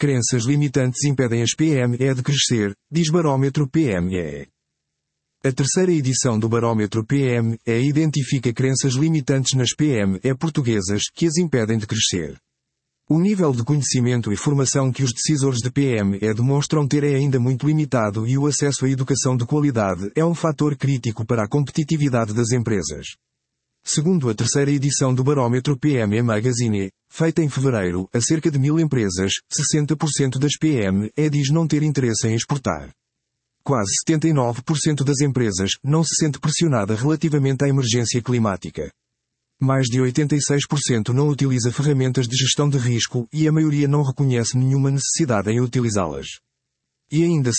Crenças limitantes impedem as PME de crescer, diz Barómetro PME. A terceira edição do Barómetro PME identifica crenças limitantes nas PME portuguesas que as impedem de crescer. O nível de conhecimento e formação que os decisores de PME demonstram ter é ainda muito limitado e o acesso à educação de qualidade é um fator crítico para a competitividade das empresas. Segundo a terceira edição do Barómetro PME Magazine, feita em fevereiro, a cerca de 1000 empresas, 60% das PME diz não ter interesse em exportar. Quase 79% das empresas não se sente pressionada relativamente à emergência climática. Mais de 86% não utiliza ferramentas de gestão de risco e a maioria não reconhece nenhuma necessidade em utilizá-las. E ainda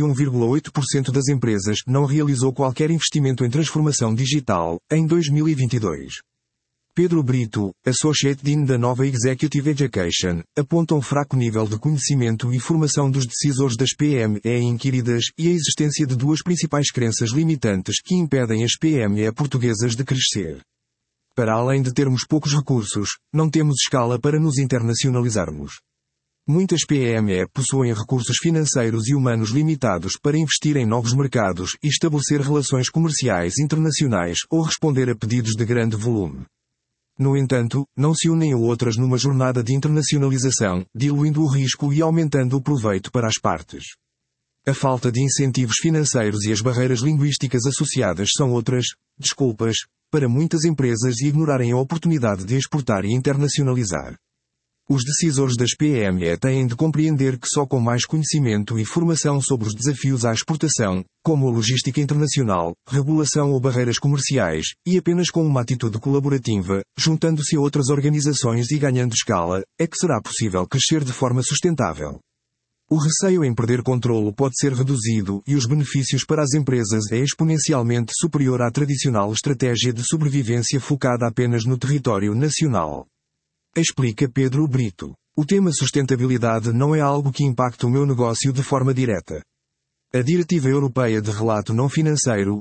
71,8% das empresas não realizou qualquer investimento em transformação digital em 2022. Pedro Brito, Associate Dean da Nova Executive Education, aponta um fraco nível de conhecimento e formação dos decisores das PME inquiridas e a existência de duas principais crenças limitantes que impedem as PME portuguesas de crescer. Para além de termos poucos recursos, não temos escala para nos internacionalizarmos. Muitas PME possuem recursos financeiros e humanos limitados para investir em novos mercados e estabelecer relações comerciais internacionais ou responder a pedidos de grande volume. No entanto, não se unem a outras numa jornada de internacionalização, diluindo o risco e aumentando o proveito para as partes. A falta de incentivos financeiros e as barreiras linguísticas associadas são outras desculpas para muitas empresas ignorarem a oportunidade de exportar e internacionalizar. Os decisores das PME têm de compreender que só com mais conhecimento e formação sobre os desafios à exportação, como a logística internacional, regulação ou barreiras comerciais, e apenas com uma atitude colaborativa, juntando-se a outras organizações e ganhando escala, é que será possível crescer de forma sustentável. O receio em perder controlo pode ser reduzido e os benefícios para as empresas é exponencialmente superior à tradicional estratégia de sobrevivência focada apenas no território nacional. Explica Pedro Brito. O tema sustentabilidade não é algo que impacte o meu negócio de forma direta. A Diretiva Europeia de Relato Não Financeiro,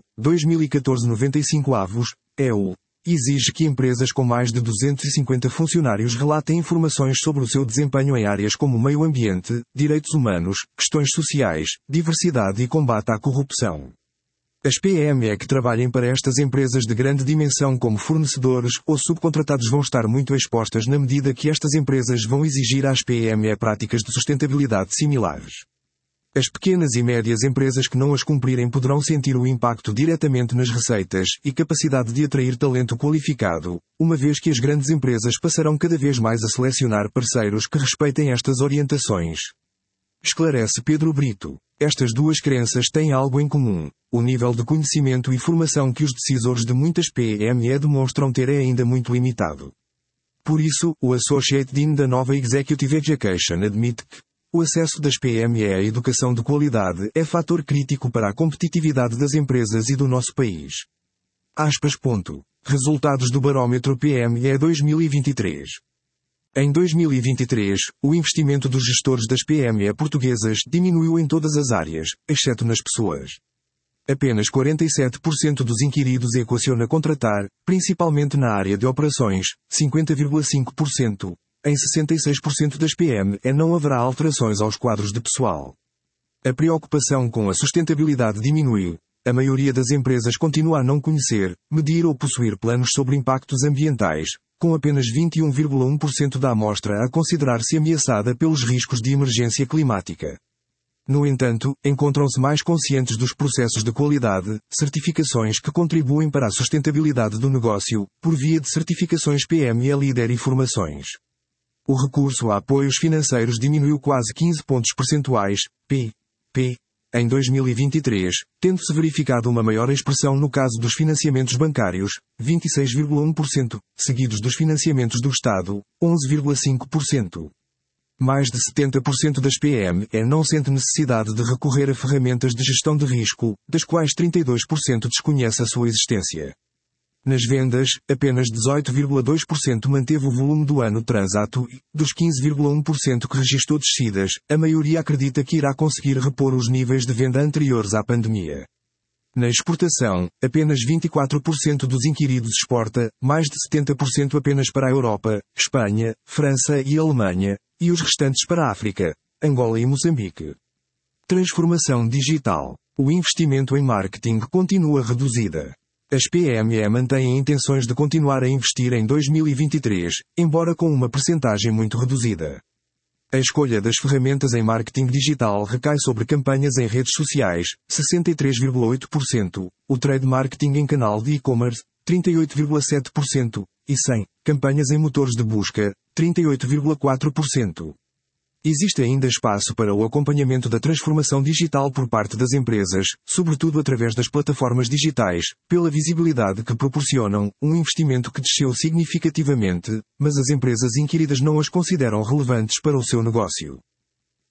2014-95 (EU), exige que empresas com mais de 250 funcionários relatem informações sobre o seu desempenho em áreas como meio ambiente, direitos humanos, questões sociais, diversidade e combate à corrupção. As PME que trabalhem para estas empresas de grande dimensão como fornecedores ou subcontratados vão estar muito expostas na medida que estas empresas vão exigir às PME práticas de sustentabilidade similares. As pequenas e médias empresas que não as cumprirem poderão sentir o impacto diretamente nas receitas e capacidade de atrair talento qualificado, uma vez que as grandes empresas passarão cada vez mais a selecionar parceiros que respeitem estas orientações. Esclarece Pedro Brito. Estas duas crenças têm algo em comum. O nível de conhecimento e formação que os decisores de muitas PME demonstram ter é ainda muito limitado. Por isso, o Associate Dean da Nova Executive Education admite que o acesso das PME à educação de qualidade é fator crítico para a competitividade das empresas e do nosso país. Resultados do Barómetro PME 2023. Em 2023, o investimento dos gestores das PME portuguesas diminuiu em todas as áreas, exceto nas pessoas. Apenas 47% dos inquiridos equaciona contratar, principalmente na área de operações, 50,5%. Em 66% das PME não haverá alterações aos quadros de pessoal. A preocupação com a sustentabilidade diminuiu. A maioria das empresas continua a não conhecer, medir ou possuir planos sobre impactos ambientais, com apenas 21,1% da amostra a considerar-se ameaçada pelos riscos de emergência climática. No entanto, encontram-se mais conscientes dos processos de qualidade, certificações que contribuem para a sustentabilidade do negócio, por via de certificações PME Líder e formações. O recurso a apoios financeiros diminuiu quase 15 pontos percentuais, em 2023, tendo-se verificado uma maior expressão no caso dos financiamentos bancários, 26,1%, seguidos dos financiamentos do Estado, 11,5%. Mais de 70% das PME não sente necessidade de recorrer a ferramentas de gestão de risco, das quais 32% desconhece a sua existência. Nas vendas, apenas 18,2% manteve o volume do ano transato e, dos 15,1% que registrou descidas, a maioria acredita que irá conseguir repor os níveis de venda anteriores à pandemia. Na exportação, apenas 24% dos inquiridos exporta, mais de 70% apenas para a Europa, Espanha, França e Alemanha, e os restantes para a África, Angola e Moçambique. Transformação digital. O investimento em marketing continua reduzida. As PME mantêm intenções de continuar a investir em 2023, embora com uma percentagem muito reduzida. A escolha das ferramentas em marketing digital recai sobre campanhas em redes sociais, 63,8%, o trade marketing em canal de e-commerce, 38,7%, e 100 campanhas em motores de busca, 38,4%. Existe ainda espaço para o acompanhamento da transformação digital por parte das empresas, sobretudo através das plataformas digitais, pela visibilidade que proporcionam, um investimento que desceu significativamente, mas as empresas inquiridas não as consideram relevantes para o seu negócio.